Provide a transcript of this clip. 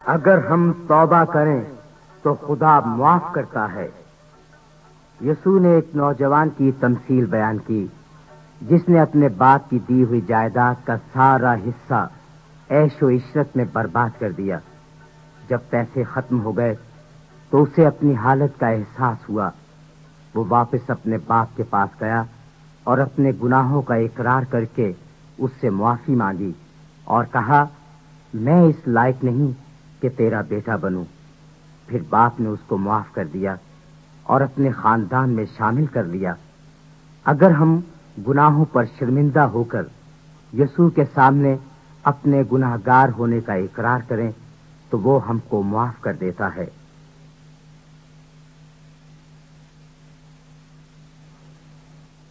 अगर हम तौबा करें तो खुदा माफ करता है। यीशु ने एक नौजवान की तमसील बयान की जिसने अपने बाप की दी हुई जायदाद का सारा हिस्सा ऐशो इशरत में बर्बाद कर दिया। जब पैसे खत्म हो गए तो उसे अपनी हालत का एहसास हुआ। वो वापस अपने बाप के पास गया और अपने गुनाहों का इकरार करके उससे माफी मांगी और कहा, मैं इस लायक नहीं कि तेरा बेटा बनूं। फिर बाप ने उसको माफ कर दिया और अपने खानदान में शामिल कर लिया। अगर हम गुनाहों पर शर्मिंदा होकर यीशु के सामने अपने गुनाहगार होने का इकरार करें तो वो हमको माफ कर देता है